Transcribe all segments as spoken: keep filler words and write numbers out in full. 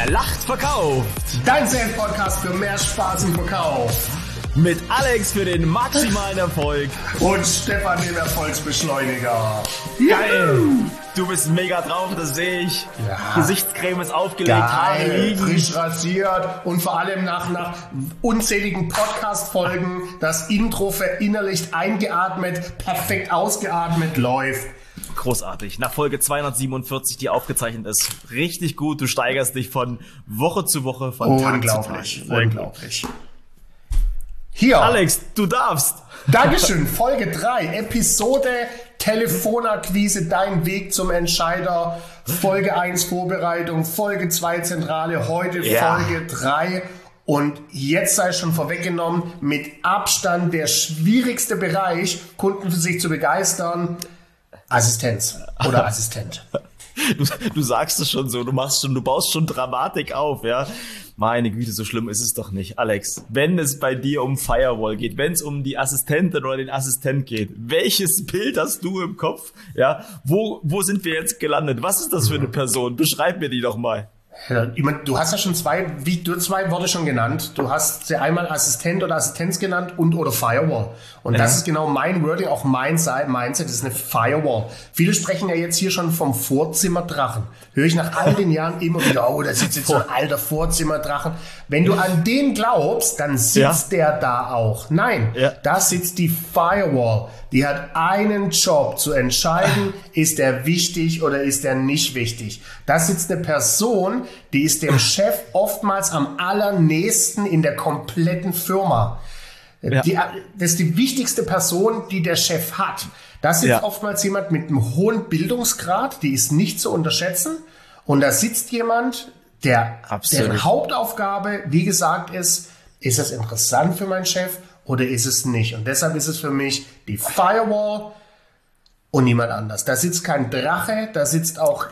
Wer lacht, verkauft. Dein Sales-Podcast für mehr Spaß im Verkauf. Mit Alex für den maximalen Erfolg. Und Stefan, dem Erfolgsbeschleuniger. Geil. Du bist mega drauf, das sehe ich. Ja. Gesichtscreme ist aufgelegt, Haare Geil, liegen. frisch rasiert und vor allem nach, nach unzähligen Podcast-Folgen das Intro verinnerlicht, eingeatmet, perfekt ausgeatmet läuft. Großartig. Nach Folge zweihundertsiebenundvierzig, die aufgezeichnet ist. Richtig gut. Du steigerst dich von Woche zu Woche, von Tag zu Tag. Unglaublich, unglaublich. Hier. Alex, du darfst. Dankeschön. Folge drei, Episode Telefonakquise, dein Weg zum Entscheider. Folge eins Vorbereitung, Folge zwei Zentrale, heute Ja. Folge drei. Und jetzt sei schon vorweggenommen, mit Abstand der schwierigste Bereich, Kunden für sich zu begeistern, Assistenz oder Assistent. Du, du sagst es schon so, du machst schon, du baust schon Dramatik auf, ja. Meine Güte, so schlimm ist es doch nicht. Alex, wenn es bei dir um Firewall geht, wenn es um die Assistentin oder den Assistent geht, welches Bild hast du im Kopf? Ja, wo, wo sind wir jetzt gelandet? Was ist das für eine Person? Beschreib mir die doch mal. Ja, ich meine, du hast ja schon zwei, wie, du hast zwei Worte schon genannt. Du hast sie einmal Assistent oder Assistenz genannt und oder Firewall. Und Ja. das ist genau mein Wording, auch mein Side- Mindset, das ist eine Firewall. Viele sprechen ja jetzt hier schon vom Vorzimmerdrachen. Höre ich nach all den Jahren immer wieder, oh, da sitzt jetzt so ein alter Vorzimmerdrachen. Wenn du an den glaubst, dann sitzt der da auch. Nein, Ja. da sitzt die Firewall. Die hat einen Job zu entscheiden, ist der wichtig oder ist der nicht wichtig. Da sitzt eine Person, die ist dem Chef oftmals am allernächsten in der kompletten Firma. Ja. Die, das ist die wichtigste Person, die der Chef hat. Da sitzt Ja. oftmals jemand mit einem hohen Bildungsgrad, die ist nicht zu unterschätzen. Und da sitzt jemand, der, Absolut. deren Hauptaufgabe, wie gesagt, ist, ist es interessant für meinen Chef oder ist es nicht? Und deshalb ist es für mich die Firewall und niemand anders. Da sitzt kein Drache, da sitzt auch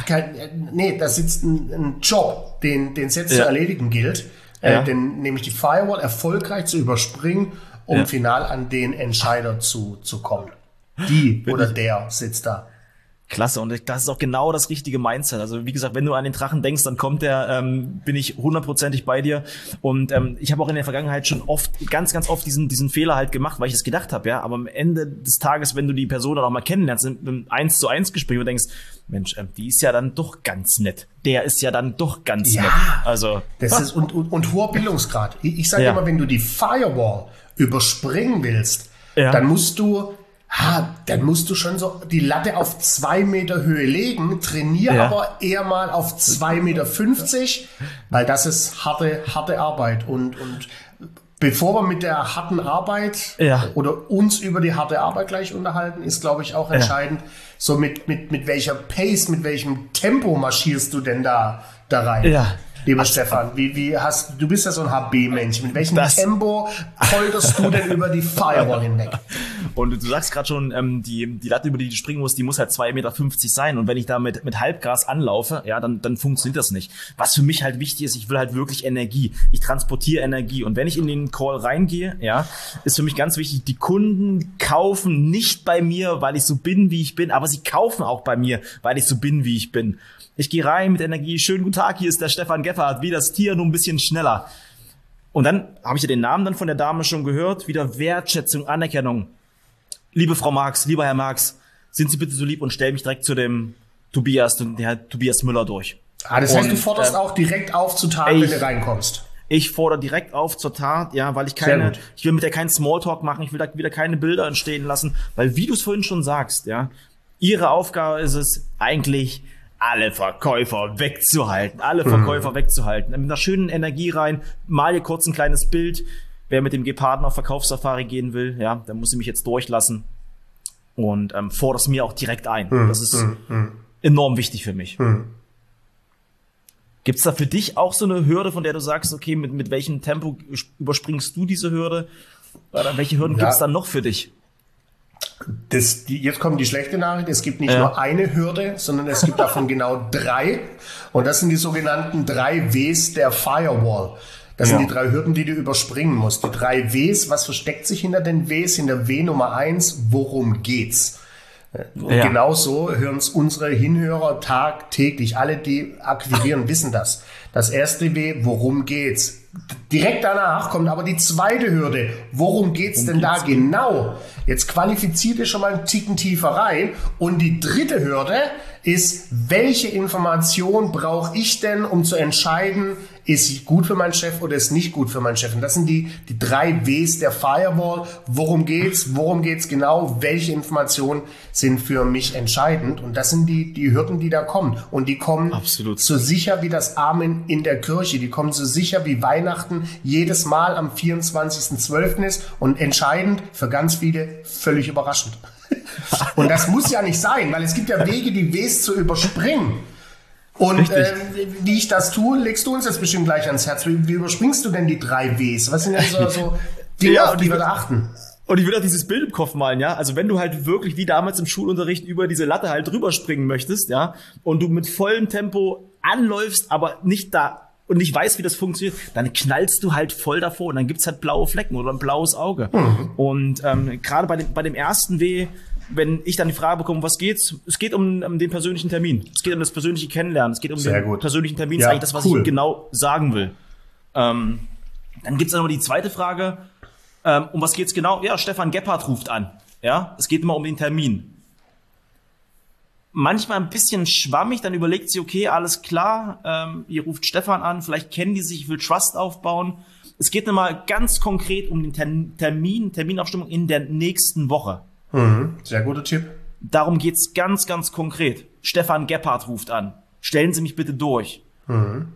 kein, nee, da sitzt ein, ein Job, den den es jetzt Ja. zu erledigen gilt, Ja. äh, den, nämlich die Firewall erfolgreich zu überspringen, um Ja. final an den Entscheider zu, zu kommen. Die oder der sitzt da. Klasse, und das ist auch genau das richtige Mindset. Also wie gesagt, wenn du an den Drachen denkst, dann kommt der, ähm, bin ich hundertprozentig bei dir. Und ähm, ich habe auch in der Vergangenheit schon oft, ganz, ganz oft diesen diesen Fehler halt gemacht, weil ich das gedacht habe, ja. Aber am Ende des Tages, wenn du die Person dann auch mal kennenlernst, in einem eins zu eins Gespräch und denkst, Mensch, ähm, die ist ja dann doch ganz nett. Der ist ja dann doch ganz Ja. nett. Also Das ist und, und, und hoher Bildungsgrad. Ich, ich sage Ja. immer, wenn du die Firewall überspringen willst, Ja. dann musst du, ha, dann musst du schon so die Latte auf zwei Meter Höhe legen, trainier Ja. aber eher mal auf zwei Meter fünfzig, weil das ist harte, harte Arbeit. Und, und bevor wir mit der harten Arbeit Ja. oder uns über die harte Arbeit gleich unterhalten, ist, glaube ich, auch entscheidend, so mit, mit, mit welcher Pace, mit welchem Tempo marschierst du denn da, da rein? Ja. Lieber Stefan, wie, wie hast, du bist ja so ein H B-Mensch. Mit welchem Das- Tempo polterst du denn über die Firewall hinweg? Und du sagst gerade schon, ähm, die, die Latte, über die du springen musst, die muss halt zwei Meter fünfzig sein. Und wenn ich da mit, mit Halbgas anlaufe, ja, dann, dann funktioniert das nicht. Was für mich halt wichtig ist, ich will halt wirklich Energie. Ich transportiere Energie. Und wenn ich in den Call reingehe, ja, ist für mich ganz wichtig, die Kunden kaufen nicht bei mir, weil ich so bin, wie ich bin, aber sie kaufen auch bei mir, weil ich so bin, wie ich bin. Ich gehe rein mit Energie. Schönen guten Tag, hier ist der Stefan Geffert, wie das Tier, nur ein bisschen schneller. Und dann habe ich ja den Namen dann von der Dame schon gehört, wieder Wertschätzung, Anerkennung. Liebe Frau Marx, lieber Herr Marx, sind Sie bitte so lieb und stellen mich direkt zu dem Tobias, der Herr Tobias Müller durch. Ah, das heißt, Und, du forderst äh, auch direkt auf zu Tat, wenn ich- du reinkommst. Ich fordere direkt auf zur Tat, ja, weil ich Sehr keine, gut. ich will mit der keinen Smalltalk machen, ich will da wieder keine Bilder entstehen lassen, weil wie du es vorhin schon sagst, ja, ihre Aufgabe ist es eigentlich, alle Verkäufer wegzuhalten, alle Verkäufer wegzuhalten, mit einer schönen Energie rein, mal hier kurz ein kleines Bild, wer mit dem Geparden auf Verkaufssafari gehen will, ja, der muss sie mich jetzt durchlassen und ähm, forderst mir auch direkt ein. Das ist enorm wichtig für mich. Gibt's da für dich auch so eine Hürde, von der du sagst, okay, mit, mit welchem Tempo überspringst du diese Hürde? Oder welche Hürden Ja. gibt's dann noch für dich? Das, die, jetzt kommt die schlechte Nachricht. Es gibt nicht Ja. nur eine Hürde, sondern es gibt davon genau drei. Und das sind die sogenannten drei Ws der Firewall. Das Ja. sind die drei Hürden, die du überspringen musst. Die drei Ws, was versteckt sich hinter den Ws? Hinter W Nummer eins, worum geht's? Und Ja. genauso hören es unsere Hinhörer tagtäglich. Alle, die akquirieren, wissen das. Das erste W, worum geht's? Direkt danach kommt aber die zweite Hürde. Worum geht's denn da genau? Jetzt qualifiziert ihr schon mal einen Ticken tiefer rein. Und die dritte Hürde ist, welche Information brauche ich denn, um zu entscheiden, ist sie gut für meinen Chef oder ist nicht gut für meinen Chef? Und das sind die, die drei Ws der Firewall. Worum geht's? Worum geht's genau? Welche Informationen sind für mich entscheidend? Und das sind die, die Hürden, die da kommen. Und die kommen Absolut. so sicher wie das Amen in der Kirche. Die kommen so sicher wie Weihnachten jedes Mal am vierundzwanzigsten zwölften ist. Und entscheidend für ganz viele völlig überraschend. Und das muss ja nicht sein, weil es gibt ja Wege, die Ws zu überspringen. Und äh, wie ich das tue, legst du uns jetzt bestimmt gleich ans Herz. Wie, wie überspringst du denn die drei Ws? Was sind denn so, so Dinge, ja, auf die wir da achten? Und ich will auch dieses Bild im Kopf malen, ja. Also wenn du halt wirklich wie damals im Schulunterricht über diese Latte halt drüber springen möchtest, ja, und du mit vollem Tempo anläufst, aber nicht da und nicht weißt, wie das funktioniert, dann knallst du halt voll davor und dann gibt's halt blaue Flecken oder ein blaues Auge. Mhm. Und ähm, gerade bei dem, bei dem ersten W, wenn ich dann die Frage bekomme, was geht's? Es geht um, um den persönlichen Termin. Es geht um das persönliche Kennenlernen. Es geht um Sehr den gut. persönlichen Termin. Ja, das ist eigentlich das, was cool. ich genau sagen will. Ähm, dann gibt's dann noch die zweite Frage. Ähm, um was geht's genau? Ja, Stefan Gebhardt ruft an. Ja, es geht immer um den Termin. Manchmal ein bisschen schwammig, dann überlegt sie, okay, alles klar, ähm, ihr ruft Stefan an, vielleicht kennen die sich, ich will Trust aufbauen. Es geht nochmal ganz konkret um den Ter- Termin, Terminabstimmung in der nächsten Woche. Mhm. Sehr guter Tipp. Darum geht's ganz, ganz konkret. Stefan Gebhardt ruft an. Stellen Sie mich bitte durch. Mhm.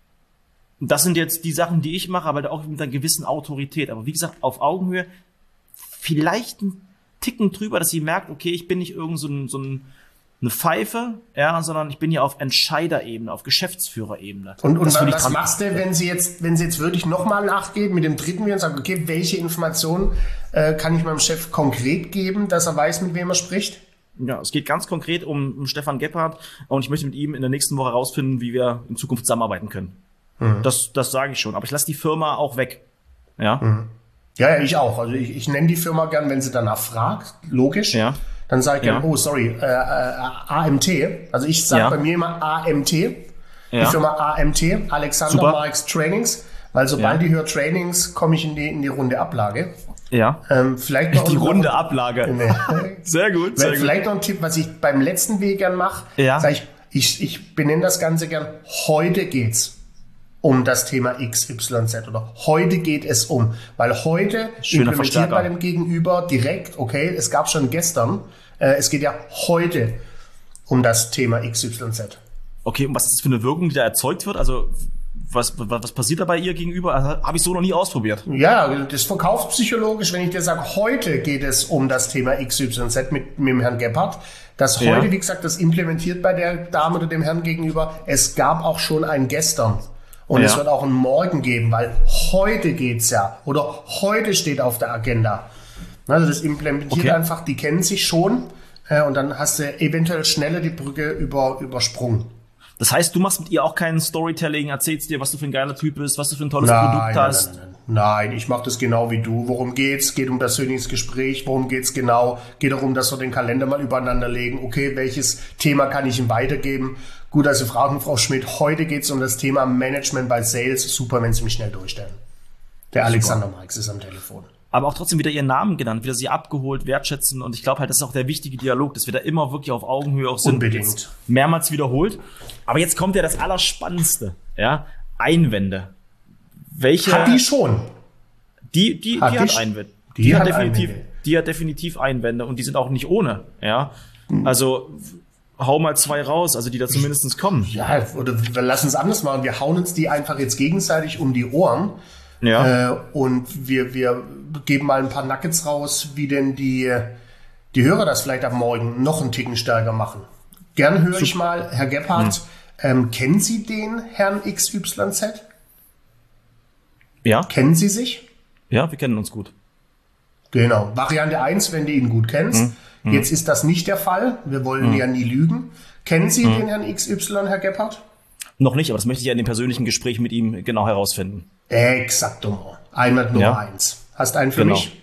Das sind jetzt die Sachen, die ich mache, aber auch mit einer gewissen Autorität. Aber wie gesagt, auf Augenhöhe, vielleicht ein Ticken drüber, dass sie merkt, okay, ich bin nicht irgend so, ein, so ein, eine Pfeife, ja, sondern ich bin hier auf Entscheiderebene, auf Geschäftsführerebene. Und, und Das will ich was dran- machst du, wenn sie jetzt, wenn sie jetzt wirklich nochmal nachgeht mit dem dritten W und sagt, okay, welche Informationen äh, kann ich meinem Chef konkret geben, dass er weiß, mit wem er spricht? Ja, es geht ganz konkret um, um Stefan Gebhardt und ich möchte mit ihm in der nächsten Woche herausfinden, wie wir in Zukunft zusammenarbeiten können. Mhm. Das, das sage ich schon. Aber ich lasse die Firma auch weg. Ja. Mhm. Ja, ja, ich auch. Also ich, ich nenne die Firma gern, wenn sie danach fragt. Logisch. Ja. Dann sage ich Ja. dann, oh, sorry, äh, äh, A M T. Also ich sage Ja. bei mir immer A M T. Die Ja. Firma A M T, Alexander Super. Marx Trainings. Weil sobald Ja. die hört Trainings, komme ich in die, in die Runde Ablage. Ja. Ähm, vielleicht noch Die noch- runde Ablage. Nee. Sehr gut, sehr gut. Vielleicht noch ein Tipp, was ich beim letzten W gern mache. Ja. Sag ich, ich, ich benenne das Ganze gern, heute geht's um das Thema X Y Z oder heute geht es um. Weil heute Schöner implementiert Verstärker. bei dem Gegenüber direkt, okay, es gab schon gestern, äh, es geht ja heute um das Thema X Y Z. Okay, und was ist das für eine Wirkung, die da erzeugt wird? Also, was, was, was passiert da bei ihr gegenüber? Also, habe ich so noch nie ausprobiert. Ja, das ist verkaufspsychologisch, wenn ich dir sage, heute geht es um das Thema X Y Z mit, mit dem Herrn Gebhardt. Das heute, Ja. wie gesagt, das implementiert bei der Dame oder dem Herrn gegenüber. Es gab auch schon ein Gestern. Und Ja. es wird auch ein Morgen geben, weil heute geht's ja. Oder heute steht auf der Agenda. Also das implementiert Okay. einfach, die kennen sich schon. Äh, und dann hast du eventuell schneller die Brücke über, übersprungen. Das heißt, du machst mit ihr auch kein Storytelling, erzählst dir, was du für ein geiler Typ bist, was du für ein tolles Nein, Produkt nein, hast. nein, nein, nein. Nein, ich mache das genau wie du. Worum geht's? Geht um persönliches Gespräch. Worum geht's genau? Geht darum, dass wir den Kalender mal übereinander legen. Okay, welches Thema kann ich ihm weitergeben? Gut, also fragen, Frau Schmidt, heute geht's um das Thema Management bei Sales. Super, wenn Sie mich schnell durchstellen. Der Alexander Marx ist am Telefon. Aber auch trotzdem wieder ihren Namen genannt, wieder sie abgeholt, wertschätzen. Und ich glaube halt, das ist auch der wichtige Dialog, dass wir da immer wirklich auf Augenhöhe auch sind. Unbedingt. Jetzt mehrmals wiederholt. Aber jetzt kommt ja das Allerspannendste. Ja, Einwände. Welche? Hat die schon? Die, die, Hat die die hat sch- Einwände. die Die, hat hat definitiv, Einwände. die hat definitiv Einwände und die sind auch nicht ohne. Ja, also hau mal zwei raus, also die da zumindest kommen. Ja, oder wir lassen es anders machen. Wir hauen uns die einfach jetzt gegenseitig um die Ohren. Ja. Äh, und wir, wir geben mal ein paar Nuggets raus, wie denn die, die Hörer das vielleicht ab morgen noch einen Ticken stärker machen. Gern höre ich mal, Herr Gebhardt, ähm, kennen Sie den Herrn X Y Z? Ja, Kennen Sie sich? ja, wir kennen uns gut. Genau. Variante eins, wenn du ihn gut kennst. Jetzt ist das nicht der Fall. Wir wollen ja nie lügen. Kennen Sie den Herrn X Y, Herr Gebhardt? Noch nicht, aber das möchte ich ja in dem persönlichen Gespräch mit ihm genau herausfinden. Exakto. Einmal Nummer Ja. eins. Hast einen für Genau. mich?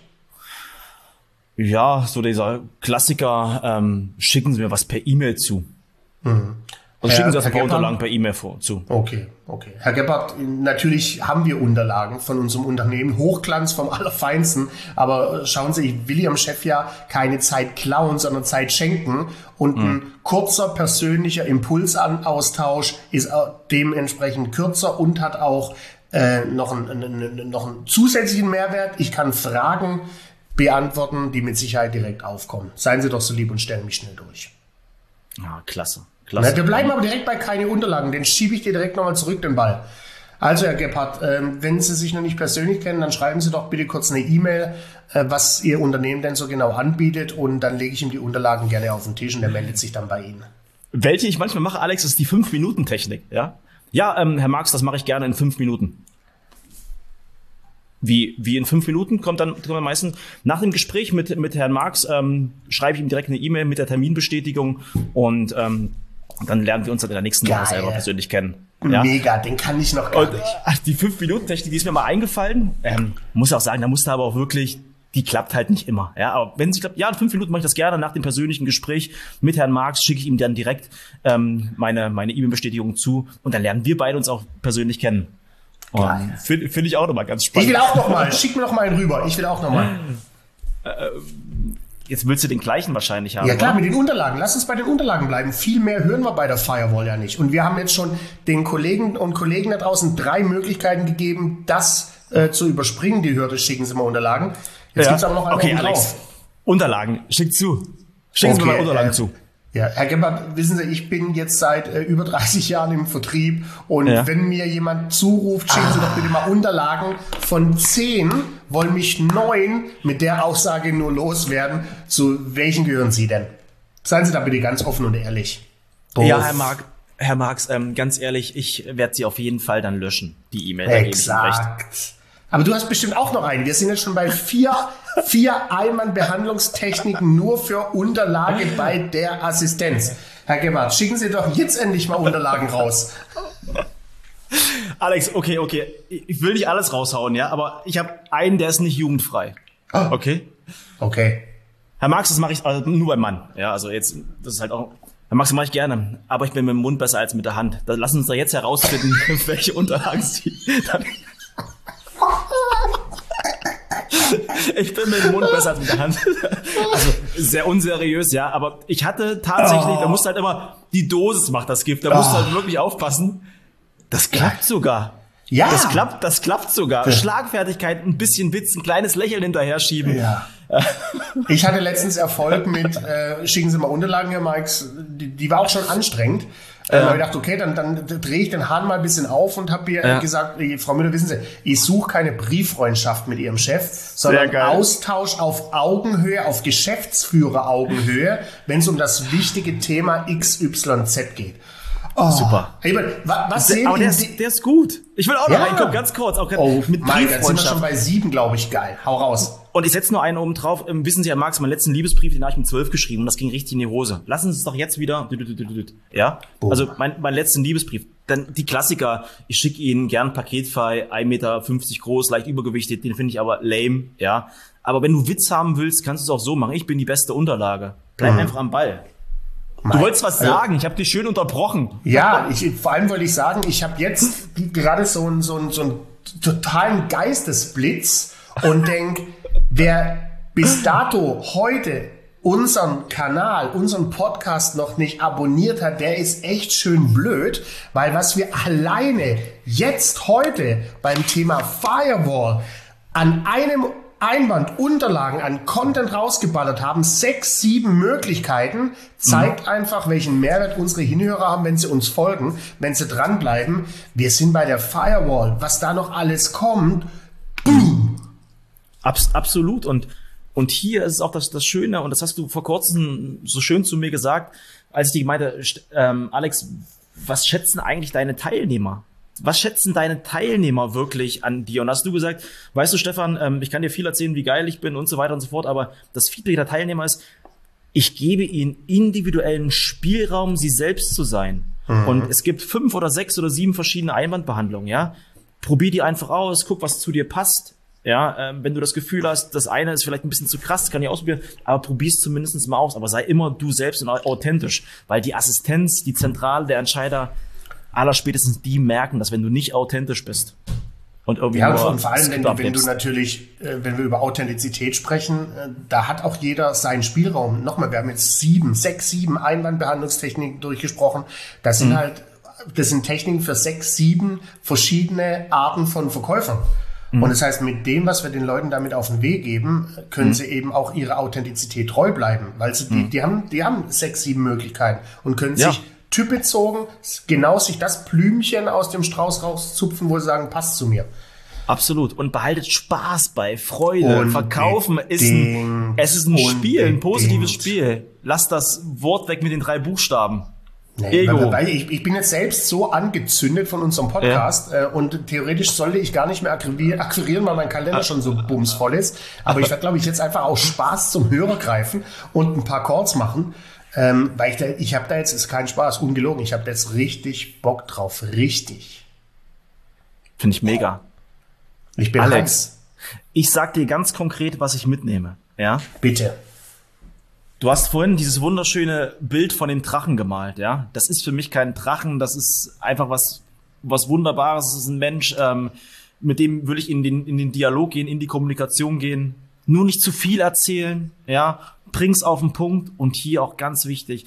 Ja, so dieser Klassiker, ähm, schicken Sie mir was per E-Mail zu. Also Herr, schicken Sie uns Herr ein paar Gebhardt? Unterlagen per E-Mail vor, zu. Okay, okay. Herr Gebhardt, natürlich haben wir Unterlagen von unserem Unternehmen, Hochglanz vom Allerfeinsten, aber schauen Sie, ich will Ihrem Chef ja keine Zeit klauen, sondern Zeit schenken und ein mhm. kurzer persönlicher Impulsaustausch ist dementsprechend kürzer und hat auch äh, noch, einen, einen, noch einen zusätzlichen Mehrwert. Ich kann Fragen beantworten, die mit Sicherheit direkt aufkommen. Seien Sie doch so lieb und stellen mich schnell durch. Ah, klasse. Klasse. Na, wir bleiben aber direkt bei keine Unterlagen, den schiebe ich dir direkt nochmal zurück, den Ball. Also, Herr Gebhardt, ähm, wenn Sie sich noch nicht persönlich kennen, dann schreiben Sie doch bitte kurz eine E-Mail, äh, was Ihr Unternehmen denn so genau anbietet, und dann lege ich ihm die Unterlagen gerne auf den Tisch und der meldet sich dann bei Ihnen. Welche ich manchmal mache, Alex, ist die fünf Minuten Technik. Ja, ja ähm, Herr Marx, das mache ich gerne in fünf Minuten. Wie, wie in fünf Minuten kommt dann, kommt dann meistens nach dem Gespräch mit, mit Herrn Marx, ähm, schreibe ich ihm direkt eine E-Mail mit der Terminbestätigung und ähm, dann lernen wir uns dann in der nächsten Woche selber persönlich kennen. Ja? Mega, den kann ich noch gar und, nicht. Ach, die fünf Minuten Technik, die ist mir mal eingefallen. Ähm, muss auch sagen, da musste aber auch wirklich, die klappt halt nicht immer. Ja, aber wenn sie klappt, ja, in fünf Minuten mache ich das gerne. Nach dem persönlichen Gespräch mit Herrn Marx schicke ich ihm dann direkt ähm, meine meine E-Mail-Bestätigung zu und dann lernen wir beide uns auch persönlich kennen. Finde find ich auch nochmal ganz spannend. Ich will auch nochmal, schick mir noch mal einen rüber. Ich will auch nochmal. Jetzt willst du den gleichen wahrscheinlich haben. Ja klar, oder? mit den Unterlagen. Lass uns bei den Unterlagen bleiben. Viel mehr hören wir bei der Firewall ja nicht. Und wir haben jetzt schon den Kollegen und Kollegen da draußen drei Möglichkeiten gegeben, das äh, zu überspringen. Die Hürde, schicken Sie mal Unterlagen. Jetzt ja. gibt's aber noch einen okay, drauf. Alex, Unterlagen, schick zu. Schicken okay, Sie mir mal Unterlagen äh, zu. Ja, Herr Gebhardt, wissen Sie, ich bin jetzt seit äh, über dreißig Jahren im Vertrieb und ja. wenn mir jemand zuruft, schicken Sie ah. doch bitte mal Unterlagen. Von zehn wollen mich neun mit der Aussage nur loswerden. Zu welchen gehören Sie denn? Seien Sie da bitte ganz offen und ehrlich. Both. Ja, Herr Mark, Herr Marx, ähm, ganz ehrlich, ich werde Sie auf jeden Fall dann löschen, die E-Mail. Exakt. Aber du hast bestimmt auch noch einen. Wir sind jetzt schon bei vier, vier Einwandbehandlungstechniken nur für Unterlage bei der Assistenz. Herr Gebhardt, schicken Sie doch jetzt endlich mal Unterlagen raus. Alex, okay, okay. Ich will nicht alles raushauen, ja, aber ich habe einen, der ist nicht jugendfrei. Okay? Okay. Herr Marx, das mache ich also nur beim Mann. Ja, also jetzt, das ist halt auch, Herr Marx, das mache ich gerne. Aber ich bin mit dem Mund besser als mit der Hand. Da lassen Sie uns da jetzt herausfinden, welche Unterlagen Sie dann ich bin mit dem Mund besser als mit der Hand. Also sehr unseriös, ja. Aber ich hatte tatsächlich, oh. da musst du halt immer, die Dosis macht das Gift. Da musst oh. du halt wirklich aufpassen. Das klappt sogar. Ja. Das klappt, das klappt sogar. Ja. Schlagfertigkeit, ein bisschen Witz, ein kleines Lächeln hinterher schieben. Ja. Ich hatte letztens Erfolg mit, äh, schicken Sie mal Unterlagen, Herr Marx. Die, die war auch schon anstrengend. Da ähm, habe ich gedacht, okay, dann, dann drehe ich den Hahn mal ein bisschen auf und habe ihr ja. gesagt, Frau Müller, wissen Sie, ich suche keine Brieffreundschaft mit Ihrem Chef, sondern Austausch auf Augenhöhe, auf Geschäftsführer-Augenhöhe, wenn es um das wichtige Thema X Y Z geht. Oh. Super. Hey, was sehen Aber der ist, der ist gut. Ich will auch noch ja. reinkommen, ganz kurz. Auch oh, mit mein, dann sind wir schon bei sieben, glaube ich. Geil. Hau raus. Und ich setze nur einen oben drauf. Ähm, wissen Sie, Herr Marx, meinen letzten Liebesbrief, den habe ich mit zwölf geschrieben und das ging richtig in die Hose. Lassen Sie es doch jetzt wieder. Ja? Boom. Also mein, mein letzten Liebesbrief. Dann die Klassiker. Ich schicke Ihnen gern paketfrei, ein Meter fünfzig groß, leicht übergewichtet. Den finde ich aber lame. Ja. Aber wenn du Witz haben willst, kannst du es auch so machen. Ich bin die beste Unterlage. Bleib mhm. einfach am Ball. Du wolltest was sagen, ich habe dich schön unterbrochen. Ja, ich, vor allem wollte ich sagen, ich habe jetzt gerade so einen so einen, so einen totalen Geistesblitz und denke, wer bis dato heute unseren Kanal, unseren Podcast noch nicht abonniert hat, der ist echt schön blöd, weil was wir alleine jetzt heute beim Thema Firewall an einem Einwandunterlagen an Content rausgeballert haben, sechs, sieben Möglichkeiten, zeigt mhm. einfach, welchen Mehrwert unsere Hinhörer haben, wenn sie uns folgen, wenn sie dranbleiben. Wir sind bei der Firewall. Was da noch alles kommt, boom. Abs- absolut. Und, und hier ist es auch das, das Schöne, und das hast du vor kurzem so schön zu mir gesagt, als ich dir meinte, ähm, Alex, was schätzen eigentlich deine Teilnehmer? Was schätzen deine Teilnehmer wirklich an dir? Und hast du gesagt, weißt du, Stefan, ähm, ich kann dir viel erzählen, wie geil ich bin und so weiter und so fort, aber das Feedback der Teilnehmer ist, ich gebe ihnen individuellen Spielraum, sie selbst zu sein. Mhm. Und es gibt fünf oder sechs oder sieben verschiedene Einwandbehandlungen, ja? Probier die einfach aus, guck, was zu dir passt. Ja, ähm, wenn du das Gefühl hast, das eine ist vielleicht ein bisschen zu krass, das kann ich ausprobieren, aber probier's zumindest mal aus. Aber sei immer du selbst und authentisch, weil die Assistenz, die Zentrale der Entscheider, allerspätestens die merken, dass wenn du nicht authentisch bist und irgendwie ja, nur und vor allem, wenn du, wenn du natürlich, äh, wenn wir über Authentizität sprechen, äh, da hat auch jeder seinen Spielraum. Nochmal, wir haben jetzt sieben, sechs, sieben Einwandbehandlungstechniken durchgesprochen. Das sind mhm. halt, das sind Techniken für sechs, sieben verschiedene Arten von Verkäufern. Und das heißt, mit dem, was wir den Leuten damit auf den Weg geben, können mhm. sie eben auch ihrer Authentizität treu bleiben, weil sie die, mhm. die haben, die haben sechs, sieben Möglichkeiten und können ja. sich typbezogen genau sich das Blümchen aus dem Strauß rauszupfen, wo sie sagen, passt zu mir. Absolut. Und behaltet Spaß bei, Freude. Und Verkaufen ist ein, es ist ein Spiel, ein positives Spiel. Lasst das Wort weg mit den drei Buchstaben. Nee, Ego. Weil ich, ich bin jetzt selbst so angezündet von unserem Podcast ja. äh, und theoretisch sollte ich gar nicht mehr akquirieren, akquirieren, weil mein Kalender schon so bumsvoll ist. Aber ich werde, glaube ich, jetzt einfach aus Spaß zum Hörer greifen und ein paar Calls machen, ähm, weil ich da, ich habe da jetzt, ist kein Spaß, ungelogen, ich habe da jetzt richtig Bock drauf, richtig. Finde ich mega. Ich bin Alex, heiß. Ich sag dir ganz konkret, was ich mitnehme. Ja? Bitte. Du hast vorhin dieses wunderschöne Bild von dem Drachen gemalt, ja. Das ist für mich kein Drachen, das ist einfach was, was Wunderbares. Das ist ein Mensch, ähm, mit dem will ich in den, in den Dialog gehen, in die Kommunikation gehen. Nur nicht zu viel erzählen, ja. Bring's auf den Punkt und hier auch ganz wichtig,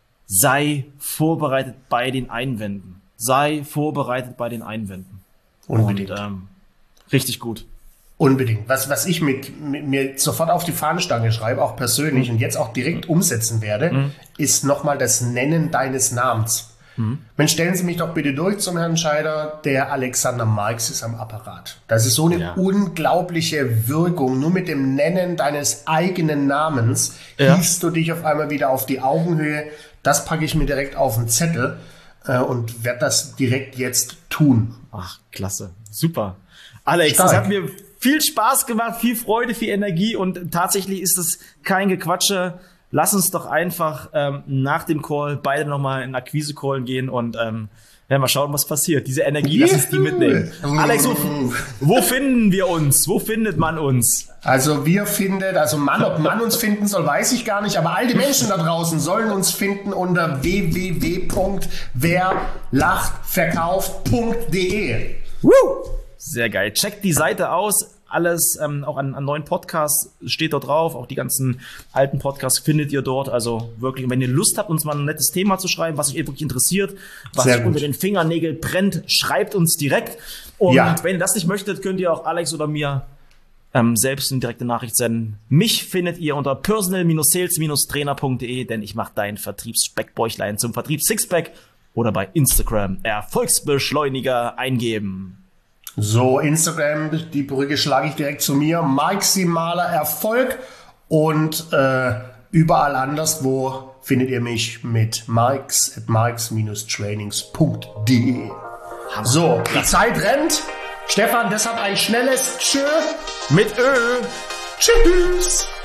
sei vorbereitet bei den Einwänden. Sei vorbereitet bei den Einwänden. Unbedingt. Und, ähm, richtig gut. Unbedingt. Was, was ich mit, mit mir sofort auf die Fahnenstange schreibe, auch persönlich mhm. und jetzt auch direkt mhm. umsetzen werde, mhm. ist nochmal das Nennen deines Namens. Mhm. Mensch, stellen Sie mich doch bitte durch zum Herrn Scheider. Der Alexander Marx ist am Apparat. Das ist so eine ja. unglaubliche Wirkung. Nur mit dem Nennen deines eigenen Namens ja. hiefst du dich auf einmal wieder auf die Augenhöhe. Das packe ich mir direkt auf den Zettel äh, und werde das direkt jetzt tun. Ach, klasse. Super. Alex, Stark. Das hat mir viel Spaß gemacht, viel Freude, viel Energie und tatsächlich ist es kein Gequatsche. Lass uns doch einfach ähm, nach dem Call beide nochmal in Akquise-Call gehen und ähm, werden wir schauen, was passiert. Diese Energie, lass uns die mitnehmen. Alex, wo, wo finden wir uns? Wo findet man uns? Also wir findet, also Mann, ob man uns finden soll, weiß ich gar nicht, aber all die Menschen da draußen sollen uns finden unter w w w punkt wer lacht verkauft punkt d e. Woo! Sehr geil. Checkt die Seite aus. Alles, ähm, auch an, an neuen Podcasts steht dort drauf. Auch die ganzen alten Podcasts findet ihr dort. Also wirklich, wenn ihr Lust habt, uns mal ein nettes Thema zu schreiben, was euch wirklich interessiert, was euch unter den Fingernägeln brennt, schreibt uns direkt. Und ja. wenn ihr das nicht möchtet, könnt ihr auch Alex oder mir ähm, selbst eine direkte Nachricht senden. Mich findet ihr unter personal sales trainer punkt d e, denn ich mache dein Vertriebsspeckbäuchlein zum Vertrieb Sixpack oder bei Instagram Erfolgsbeschleuniger eingeben. So, Instagram, die Brücke schlage ich direkt zu mir. Maximaler Erfolg. Und äh, überall anderswo findet ihr mich mit marx at marx trainings punkt d e. So, die Zeit rennt. Stefan, deshalb ein schnelles Tschö mit Ö. Tschüss.